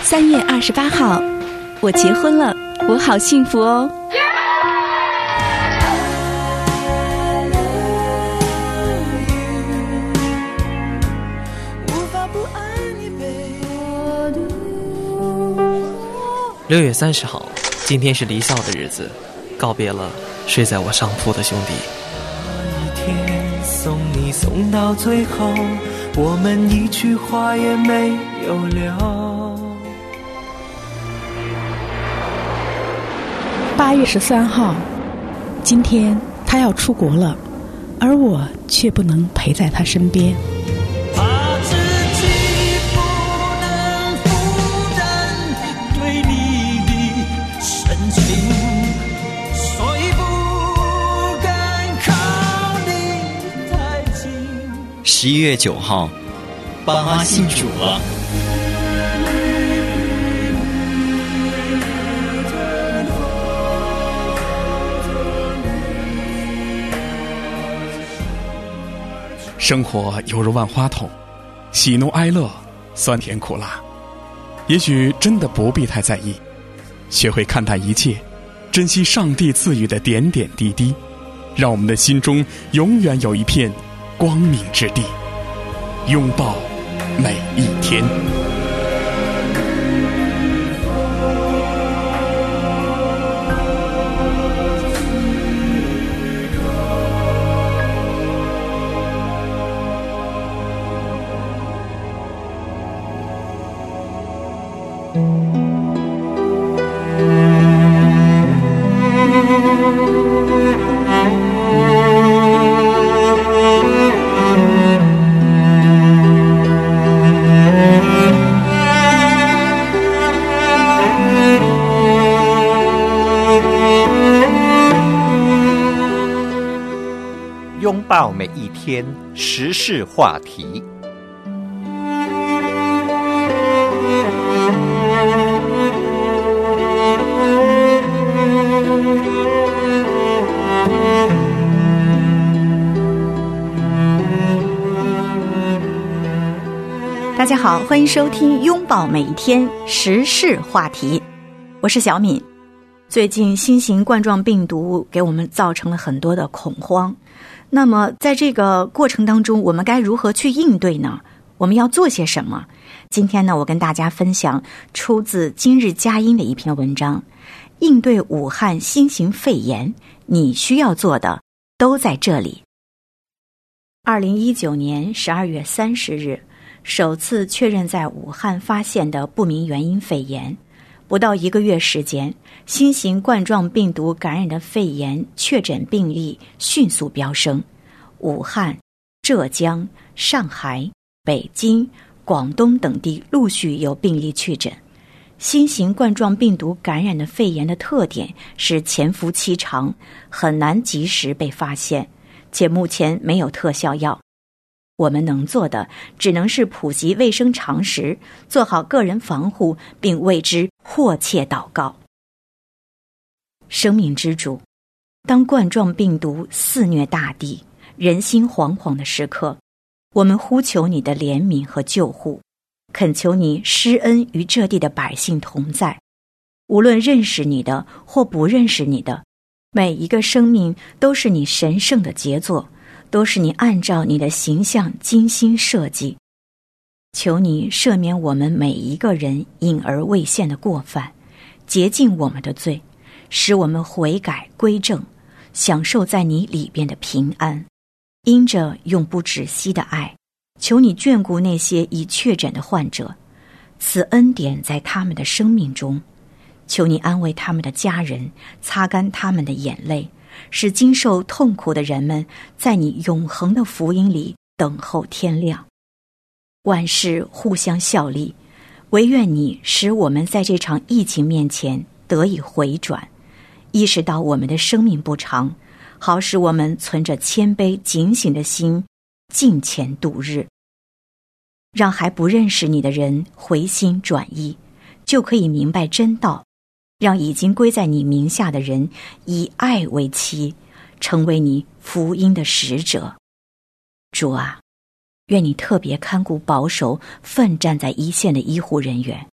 3月28号，我结婚了，我好幸福哦。 6月30号，今天是离校的日子，告别了睡在我上铺的兄弟。 那一天送你送到最后，我们一句话也没有聊。 8月13号，今天他要出国了，而我却不能陪在他身边。 怕自己不能负担对你的深情，所以不敢靠你太近。 11月9号，爸妈信主了。 生活犹如万花筒，喜怒哀乐，酸甜苦辣。也许真的不必太在意，学会看淡一切，珍惜上帝赐予的点点滴滴，让我们的心中永远有一片光明之地。拥抱每一天。 拥抱每一天时事话题。 大家好，欢迎收听拥抱每一天时事话题，我是小敏。最近新型冠状病毒给我们造成了很多的恐慌，那么在这个过程当中，我们该如何去应对呢？我们要做些什么？今天呢，我跟大家分享出自今日佳音的一篇文章，应对武汉新型肺炎，你需要做的都在这里。2019年12月30日，首次确认在武汉发现的不明原因肺炎，不到1个月时间，新型冠状病毒感染的肺炎确诊病例迅速飙升。武汉、浙江、上海、北京、广东等地陆续有病例确诊。新型冠状病毒感染的肺炎的特点是潜伏期长，很难及时被发现，且目前没有特效药。我们能做的只能是普及卫生常识，做好个人防护，并为之迫切祷告。生命之主，当冠状病毒肆虐大地，人心惶惶的时刻，我们呼求你的怜悯和救护，恳求你施恩与这地的百姓同在。无论认识你的或不认识你的，每一个生命都是你神圣的杰作，都是你按照你的形象精心设计。求你赦免我们每一个人隐而未现的过犯，洁净我们的罪，使我们悔改归正，享受在你里边的平安。因着永不止息的爱，求你眷顾那些已确诊的患者，赐恩典在他们的生命中。求你安慰他们的家人，擦干他们的眼泪，使经受痛苦的人们在你永恒的福音里等候天亮。万事互相效力，唯愿你使我们在这场疫情面前得以回转，意识到我们的生命不长，好使我们存着谦卑警醒的心敬虔度日。让还不认识你的人回心转意，就可以明白真道，让已经归在你名下的人以爱为妻，成为你福音的使者。主啊，愿你特别看顾保守奋战在一线的医护人员，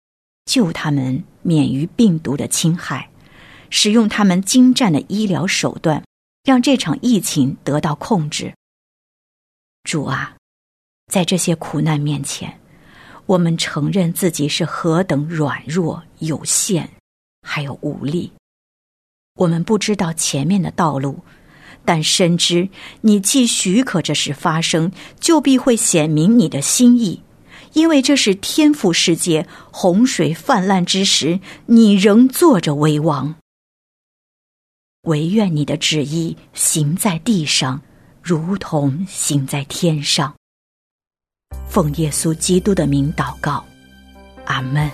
救他们免于病毒的侵害，使用他们精湛的医疗手段，让这场疫情得到控制。主啊，在这些苦难面前，我们承认自己是何等软弱、有限，还有无力。我们不知道前面的道路，但深知你既许可这事发生，就必会显明你的心意，因为这是天父世界洪水泛滥之时，你仍坐着为王。惟愿你的旨意行在地上，如同行在天上。奉耶稣基督的名祷告，阿们。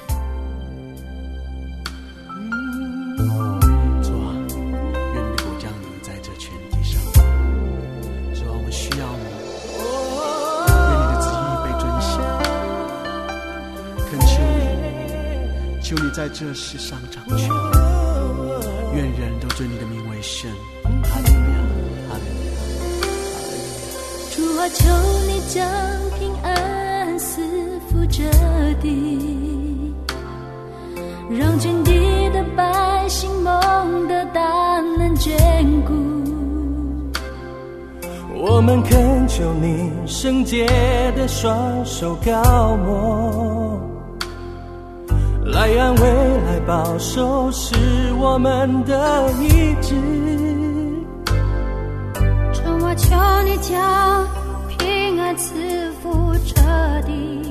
主啊，愿你的国降临在这全地上。主啊，我们需要你，愿你的旨意被遵行。恳求你在这世上掌权，愿人都尊你的名为圣。哈利路亚，哈利路亚，哈利路亚。 主啊，求你将平安赐福这地，让全地的百姓蒙得大能眷顾。 我们恳求你圣洁的双手高摩，来安慰来保守，是我们的意志。 主啊，求你将平安赐福这地，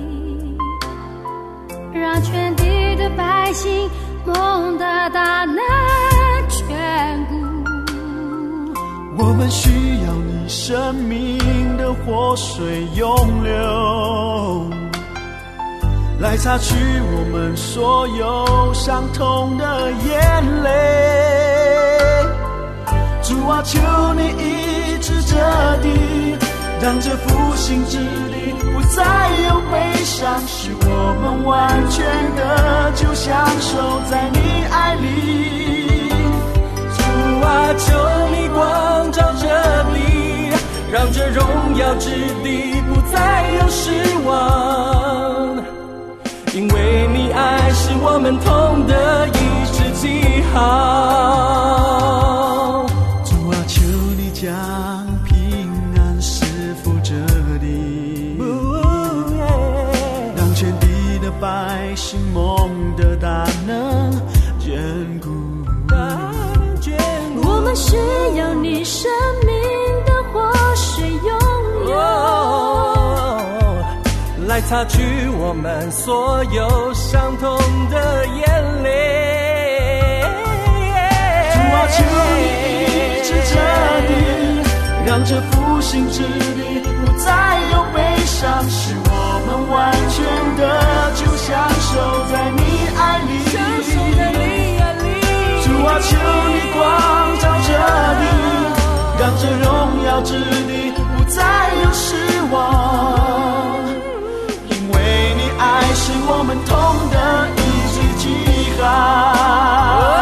让全地的百姓蒙得大能眷顾。 我们需要你生命的活水涌流，来擦去我们所有伤痛的眼泪。主啊，求你医治这地，让这复兴之地不再有悲伤，使我们完全的就享受在你爱里。 主啊，求你光照这地，让这荣耀之地不再有失望，因为你爱是我们同的一致记号。 主啊，求你将平安赐福这地，让全地的百姓蒙得大能眷顾。 我们需要你生命的活水涌流， 来擦去我们所有伤痛的眼泪。 主啊，求你医治这地，让这复兴之地不再有悲伤，使我们完全的就享受在你爱里。主啊，求你光照这地，让这荣耀之地不再有失望，因为你爱是我们同的一致记号。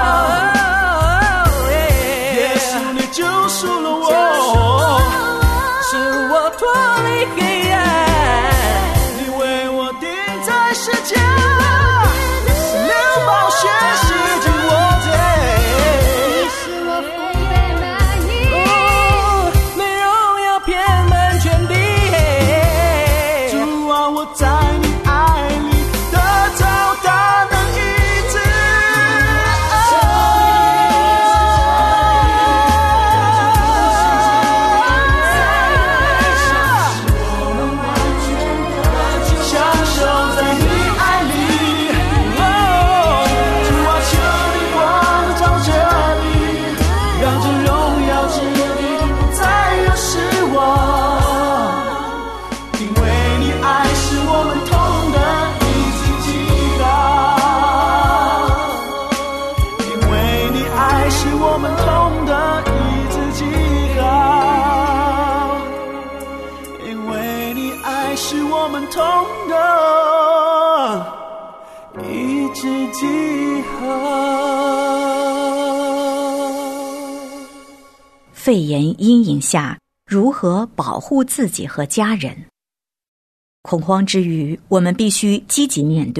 耶稣，你救赎了我， 使我脱离黑暗， 你为我钉在十字架，流宝血洗净我。 肺炎阴影下，如何保护自己和家人？恐慌之余，我们必须积极面对，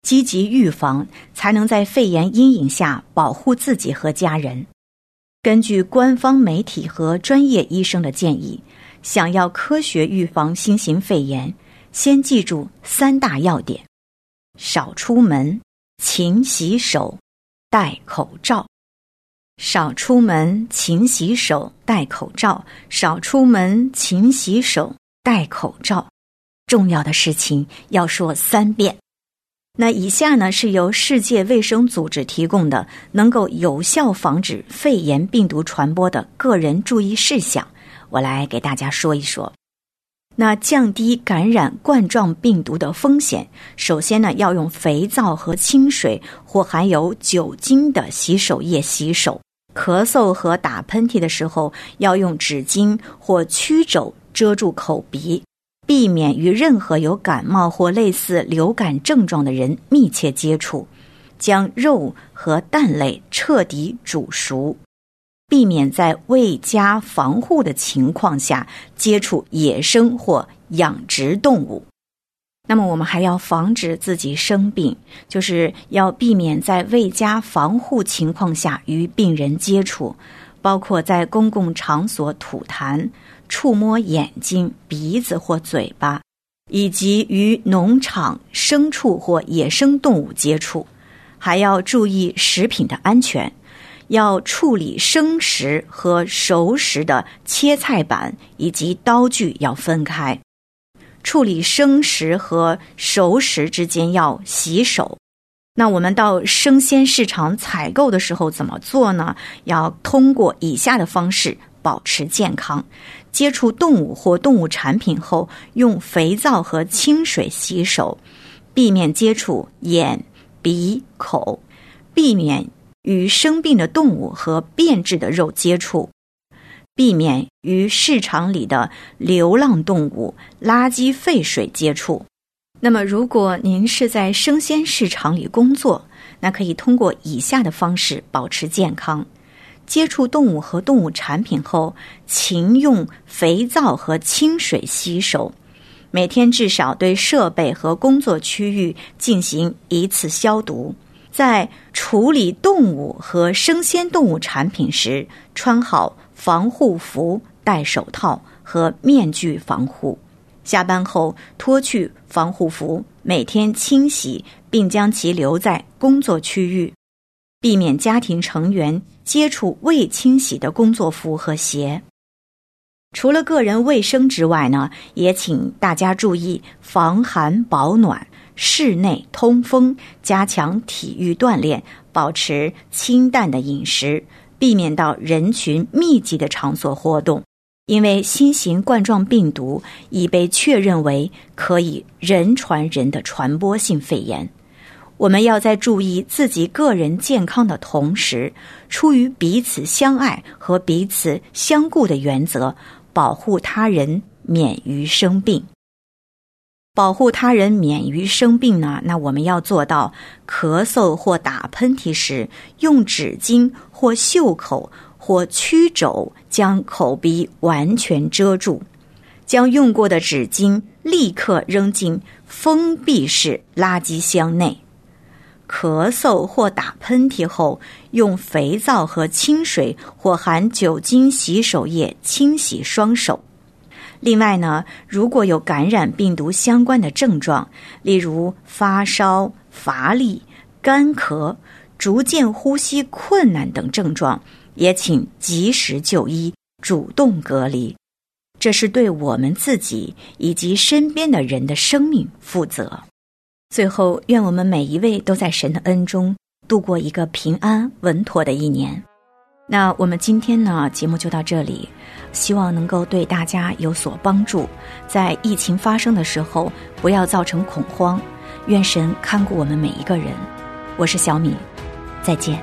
积极预防，才能在肺炎阴影下保护自己和家人。根据官方媒体和专业医生的建议，想要科学预防新型肺炎，先记住3大要点：少出门，勤洗手，戴口罩。少出门，勤洗手，戴口罩。少出门，勤洗手，戴口罩。重要的事情要说3遍。那以下呢，是由世界卫生组织提供的能够有效防止肺炎病毒传播的个人注意事项，我来给大家说一说。那降低感染冠状病毒的风险，首先呢，要用肥皂和清水或含有酒精的洗手液洗手。咳嗽和打喷嚏的时候，要用纸巾或曲肘遮住口鼻，避免与任何有感冒或类似流感症状的人密切接触。将肉和蛋类彻底煮熟，避免在未加防护的情况下接触野生或养殖动物。那么我们还要防止自己生病，就是要避免在未加防护情况下与病人接触，包括在公共场所吐痰、触摸眼睛、鼻子或嘴巴，以及与农场、牲畜或野生动物接触。还要注意食品的安全，要处理生食和熟食的切菜板以及刀具要分开。处理生食和熟食之间要洗手。那我们到生鲜市场采购的时候怎么做呢？要通过以下的方式保持健康。接触动物或动物产品后，用肥皂和清水洗手，避免接触眼、鼻、口，避免与生病的动物和变质的肉接触，避免与市场里的流浪动物、垃圾废水接触。那么如果您是在生鲜市场里工作，那可以通过以下的方式保持健康。接触动物和动物产品后，勤用肥皂和清水洗手，每天至少对设备和工作区域进行1次消毒。在处理动物和生鲜动物产品时，穿好防护服、戴手套和面具防护。下班后脱去防护服，每天清洗并将其留在工作区域，避免家庭成员接触未清洗的工作服和鞋。除了个人卫生之外呢，也请大家注意防寒保暖、室内通风，加强体育锻炼，保持清淡的饮食，避免到人群密集的场所活动。因为新型冠状病毒已被确认为可以人传人的传播性肺炎，我们要在注意自己个人健康的同时，出于彼此相爱和彼此相顾的原则，保护他人免于生病。保护他人免于生病呢，那我们要做到咳嗽或打喷嚏时，用纸巾或袖口或曲肘将口鼻完全遮住，将用过的纸巾立刻扔进封闭式垃圾箱内。咳嗽或打喷嚏后，用肥皂和清水或含酒精洗手液清洗双手。另外呢，如果有感染病毒相关的症状，例如发烧、乏力、干咳、逐渐呼吸困难等症状，也请及时就医，主动隔离。这是对我们自己以及身边的人的生命负责。最后，愿我们每一位都在神的恩中度过一个平安稳妥的一年。那我们今天呢，节目就到这里，希望能够对大家有所帮助。在疫情发生的时候，不要造成恐慌，愿神看顾我们每一个人。我是小米，再见。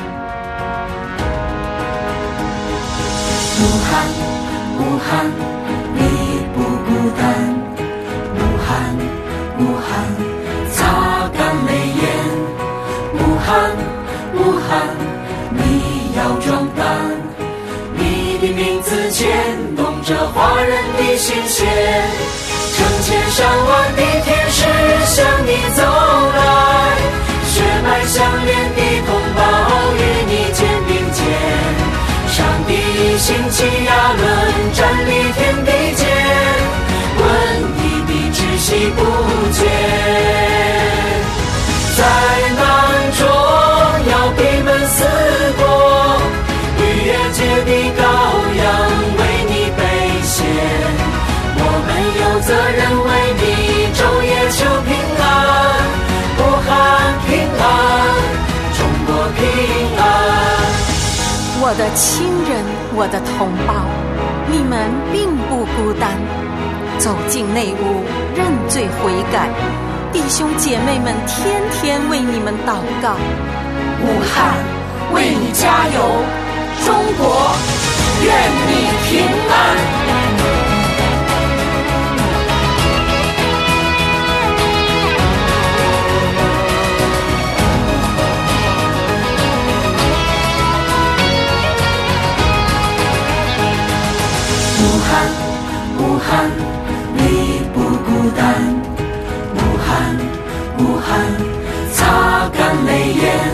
武汉，武汉，你不孤单。武汉，武汉，擦干泪眼。武汉，武汉，你要壮胆。你的名字牵动着华人的心弦，成千上万的天使向你走来。 责任为你昼夜求平安，武汉平安，中国平安。 我的亲人，我的同胞，你们并不孤单。走进内屋，认罪悔改，弟兄姐妹们天天为你们祷告。 武汉，为你加油！中国，愿你平安。 武汉，你不孤单。武汉，擦干泪眼。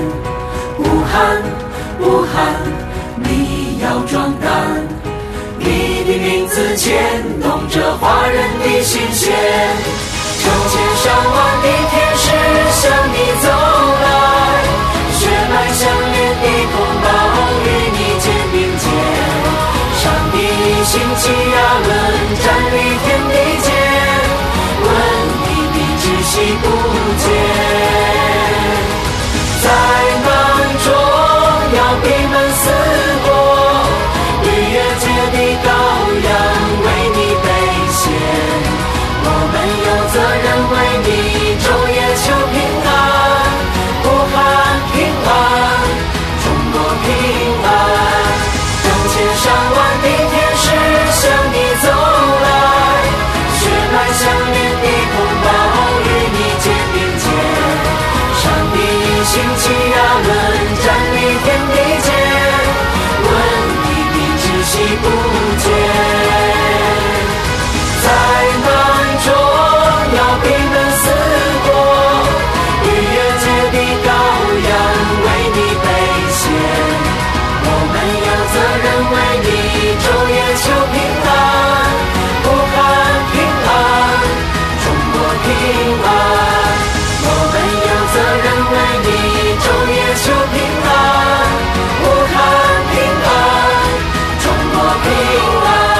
武汉，你要壮胆。你的名字牵动着华人的心弦，成千上万的天使向你走来，血脉相连的同胞与你肩并肩。上帝兴起亚伦，站立天地间，问你的窒息不见。在难中要闭门思过，逾越节的羔羊为你被献。我们有责任为你昼夜求平安，武汉平安，中国平安。成千上万的天使向你走来，血脉相连的同胞与你肩并肩。上帝兴起亚伦，站立天地间，问你的窒息不见。在难中要闭门思过，逾越节的羔羊为你被献。我们有责任为你昼夜求平安，武汉平安，中国平安。我们有责任为你昼夜求平安，武汉平安，中国平安。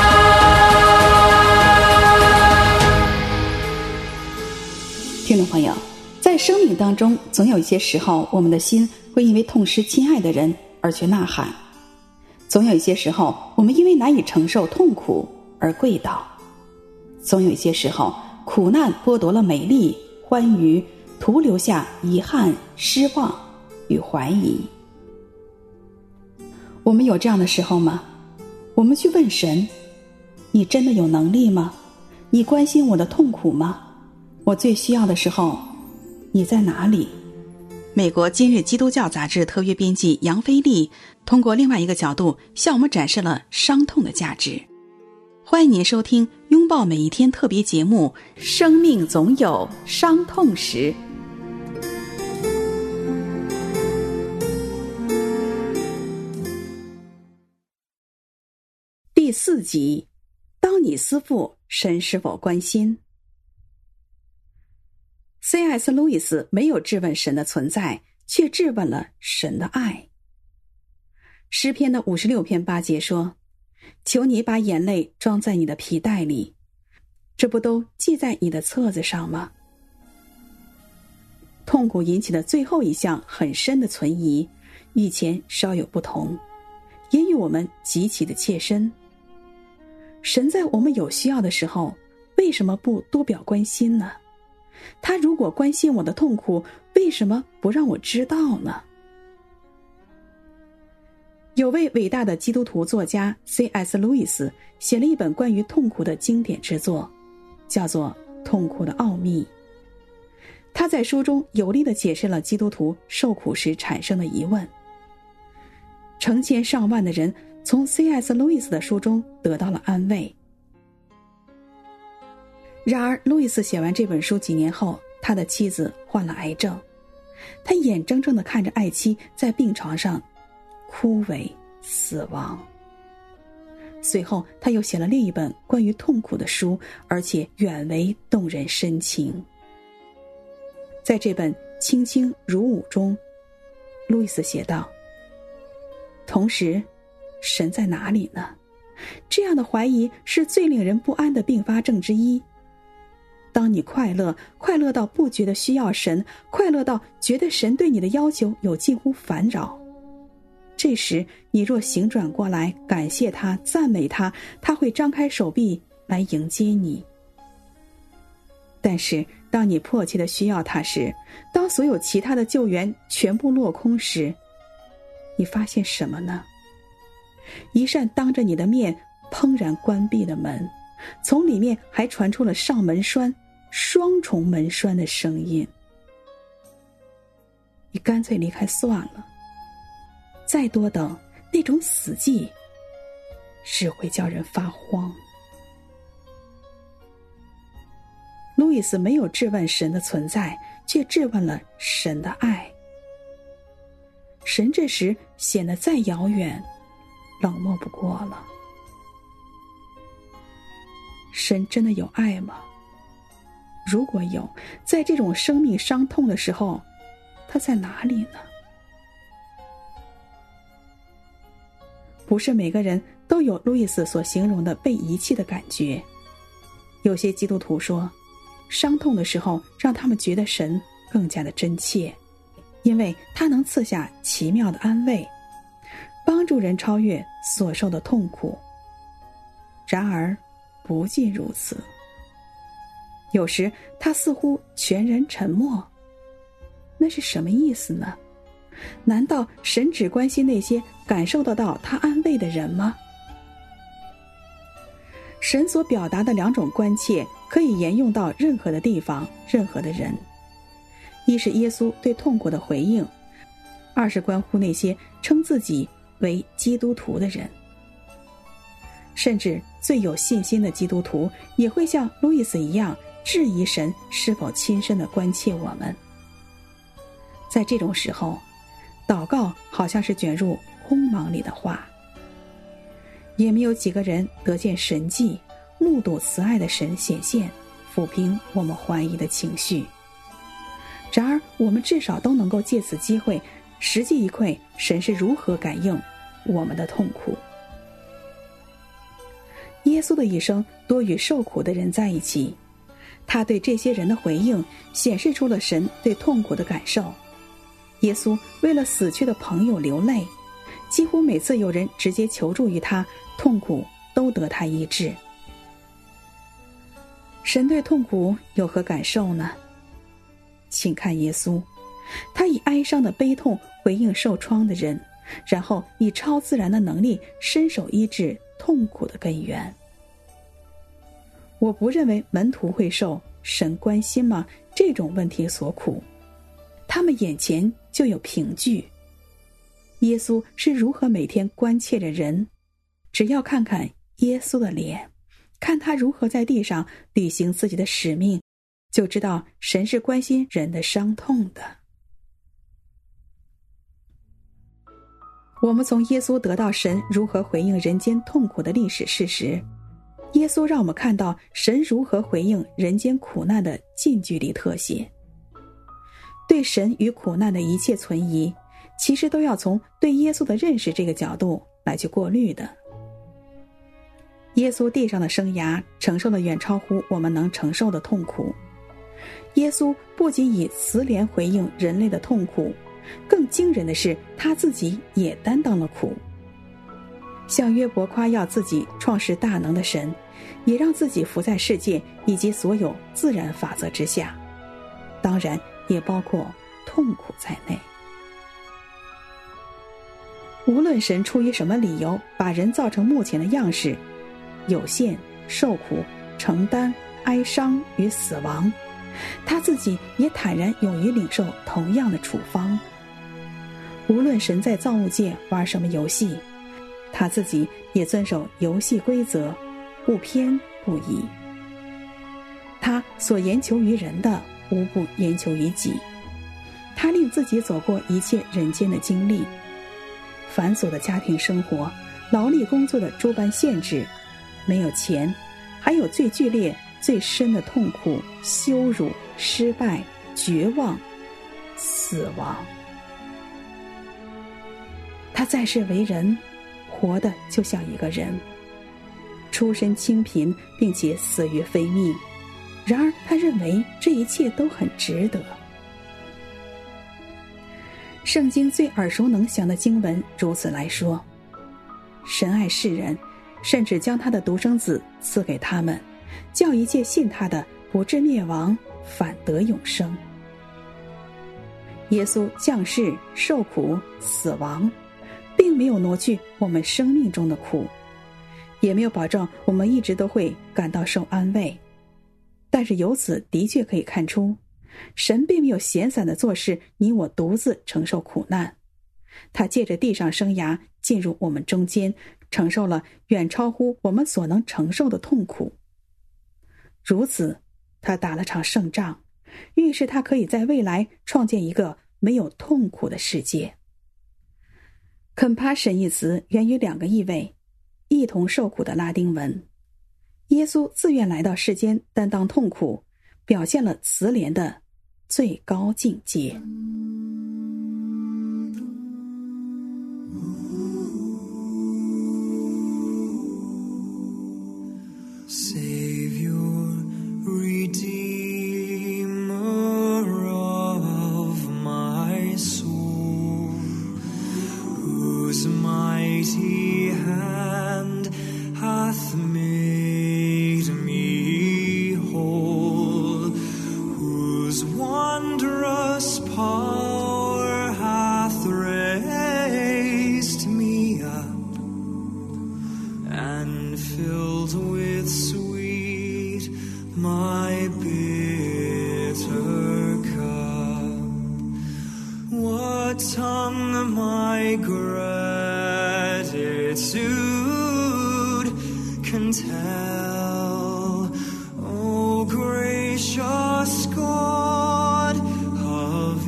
听众朋友，在生命当中，总有一些时候，我们的心会因为痛失亲爱的人而去呐喊；总有一些时候，我们因为难以承受痛苦而跪倒；总有一些时候，苦难剥夺了美丽、欢愉，徒留下遗憾、失望与怀疑。我们有这样的时候吗？我们去问神：你真的有能力吗？你关心我的痛苦吗？我最需要的时候，你在哪里？美国今日基督教杂志特约编辑杨飞利通过另外一个角度向我们展示了伤痛的价值。欢迎您收听拥抱每一天特别节目《生命总有伤痛时》。第4集，当你思妇，神是否关心？ C.S. 路易斯没有质问神的存在，却质问了神的爱。诗篇的56篇8节说：求你把眼泪装在你的皮带里，这不都记在你的册子上吗？痛苦引起的最后一项很深的存疑，与前稍有不同，也与我们极其的切身。神在我们有需要的时候，为什么不多表关心呢？他如果关心我的痛苦，为什么不让我知道呢？有位伟大的基督徒作家 C.S. 路易斯写了一本关于痛苦的经典之作，叫做《痛苦的奥秘》。他在书中有力地解释了基督徒受苦时产生的疑问。成千上万的人从 C.S. 路易斯的书中得到了安慰。然而路易斯写完这本书几年后，他的妻子患了癌症，他眼睁睁地看着爱妻在病床上枯萎死亡。随后他又写了另一本关于痛苦的书，而且远为动人深情。在这本《卿卿如舞》中，路易斯写道：同时，神在哪里呢？ 这样的怀疑是最令人不安的并发症之一。当你快乐到不觉得需要神，快乐到觉得神对你的要求有近乎烦扰，这时你若醒转过来，感谢他，赞美他，他会张开手臂来迎接你。但是当你迫切地需要他时，当所有其他的救援全部落空时，你发现什么呢？一扇当着你的面砰然关闭的门，从里面还传出了上门栓、双重门栓的声音。你干脆离开算了，再多等，那种死寂只会叫人发慌。路易斯没有质问神的存在，却质问了神的爱。神这时显得再遥远，冷漠不过了。神真的有爱吗？如果有，在这种生命伤痛的时候，他在哪里呢？不是每个人都有路易斯所形容的被遗弃的感觉。有些基督徒说，伤痛的时候让他们觉得神更加的真切，因为他能赐下奇妙的安慰，帮助人超越所受的痛苦。然而不尽如此，有时他似乎全然沉默。那是什么意思呢？难道神只关心那些感受得到他安慰的人吗？神所表达的两种关切可以沿用到任何的地方，任何的人。一是耶稣对痛苦的回应，二是关乎那些称自己为基督徒的人。甚至最有信心的基督徒也会像路易斯一样质疑神是否亲身的关切我们。在这种时候，祷告好像是卷入空茫里的花，也没有几个人得见神迹，目睹慈爱的神显现，抚平我们怀疑的情绪。然而我们至少都能够借此机会实际一窥神是如何感应我们的痛苦。耶稣的一生多与受苦的人在一起，他对这些人的回应显示出了神对痛苦的感受。耶稣为了死去的朋友流泪，几乎每次有人直接求助于他，痛苦都得他医治。神对痛苦有何感受呢？请看耶稣，他以哀伤的悲痛回应受创的人，然后以超自然的能力伸手医治痛苦的根源。我不认为门徒会受神关心吗这种问题所苦，他们眼前就有凭据。耶稣是如何每天关切着人，只要看看耶稣的脸，看他如何在地上履行自己的使命，就知道神是关心人的伤痛的。我们从耶稣得到神如何回应人间痛苦的历史事实，耶稣让我们看到神如何回应人间苦难的近距离特写。对神与苦难的一切存疑，其实都要从对耶稣的认识这个角度来去过滤的。耶稣地上的生涯承受了远超乎我们能承受的痛苦。耶稣不仅以慈怜回应人类的痛苦，更惊人的是他自己也担当了苦。像约伯夸耀自己创世大能的神，也让自己伏在世界以及所有自然法则之下，当然也包括痛苦在内。无论神出于什么理由把人造成目前的样式，有限、受苦、承担、哀伤与死亡，他自己也坦然勇于领受同样的处方。无论神在造物界玩什么游戏，他自己也遵守游戏规则，不偏不倚。他所言求于人的，无不言求于己。他令自己走过一切人间的经历，繁琐的家庭生活，劳力工作的诸般限制，没有钱，还有最剧烈最深的痛苦、羞辱、失败、绝望、死亡。他在世为人，活得就像一个人， 出身清贫，并且死于非命。然而他认为这一切都很值得。圣经最耳熟能详的经文如此来说：神爱世人，甚至将他的独生子赐给他们，叫一切信他的不至灭亡，反得永生。耶稣降世受苦死亡，并没有挪去我们生命中的苦，也没有保证我们一直都会感到受安慰。但是由此的确可以看出，神并没有闲散的做事，你我独自承受苦难。他借着地上生涯进入我们中间，承受了远超乎我们所能承受的痛苦。如此，他打了场胜仗，预示他可以在未来创建一个没有痛苦的世界。compassion 一词源于两个意味，一同受苦的拉丁文。耶稣自愿来到世间担当痛苦，表现了慈怜的最高境界。 Savior, Redeemer of my soul, whose mighty hand hath made me whole, whose wondrous power hath raised me up and filled with sweet my bitter cup. What tongue my gratitude can tell? O gracious God of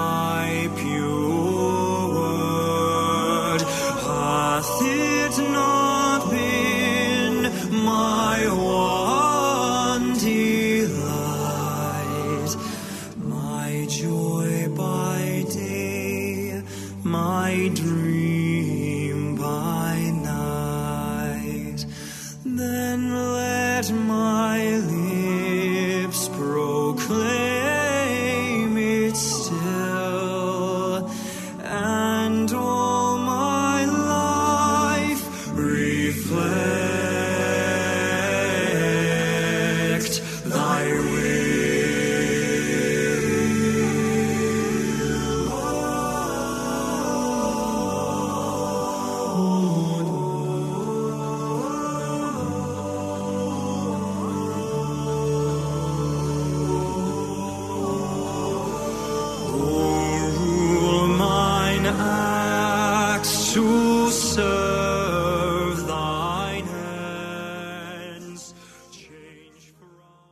Thy pure word hath it not